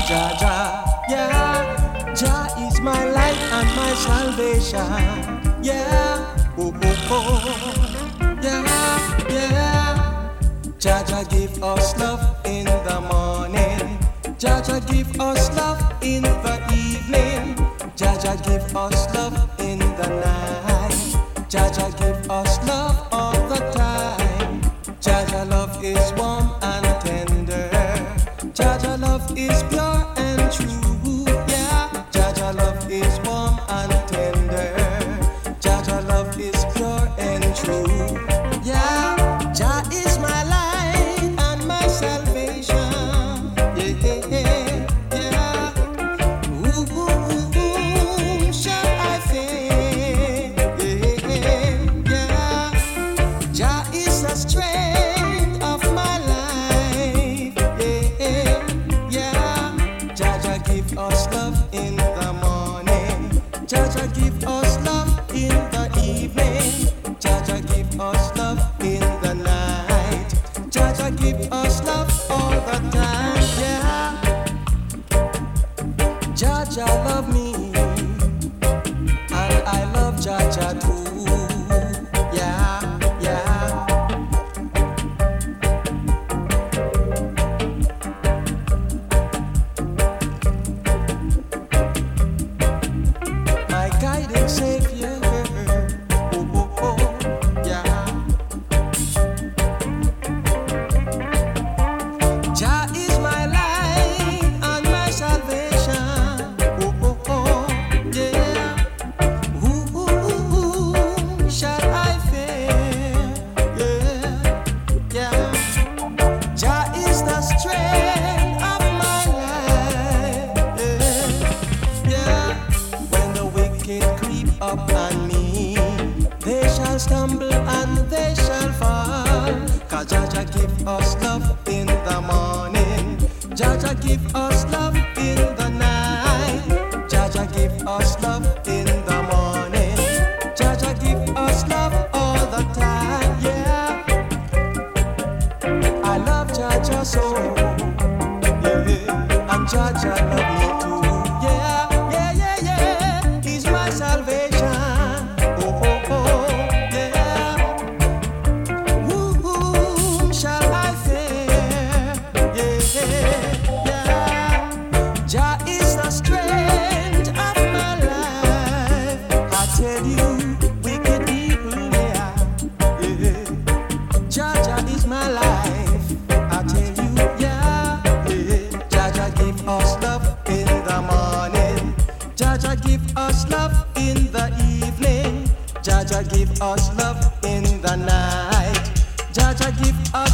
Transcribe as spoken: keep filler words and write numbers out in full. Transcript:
Jah Jah, yeah. Jah is my light and my salvation. Yeah, oh oh oh, yeah, yeah. Jah Jah give us love in the morning. Jah Jah give us love in the evening. Jah Jah give us love in the night. Jah Jah give us love all the time. Jah Jah love is warm and tender. Jah Jah love is pure and true. Yeah, Jah Jah love is warm and tender. Jah Jah love is pure and true. Yeah, Jah is my light and my salvation. Yeah, yeah. Who, who, who shall I fear? Yeah, yeah. Jah is the strength of my life. Yeah, yeah. Jah Jah give us love in the morning. Jah Jah give us love in the evening. Jah Jah give us love in the night. Jah Jah give us love all the time. Yeah. Jah Jah love me, and I love Jah Jah too. Yeah, yeah. My guiding Savior. Oh, oh, oh, yeah. Jah is my light and my salvation. Oh, oh, oh, yeah. Who, who, who, who shall I fear? Yeah, yeah. Jah is the strength of my life. Yeah, yeah. When the wicked creep up on me, they shall stumble and they shall fall. Cause Jah Jah give us love in the morning. Jah Jah give us love in the night. Jah Jah give us love in the morning. Jah Jah give us love all the time. Yeah, I love Jah Jah so. Yeah, and Jah Jah love me too. Yeah, yeah, yeah, yeah. He's my salvation. Oh, oh, oh, yeah. Who shall I fear? Yeah, yeah. Jah is the strength of my life. I tell you, wicked people, yeah, yeah. Jah Jah is my life. I tell you, yeah, yeah. Jah Jah give us love in the morning. Jah Jah give us love in the evening. Jah Jah give us love in the night. Jah Jah give us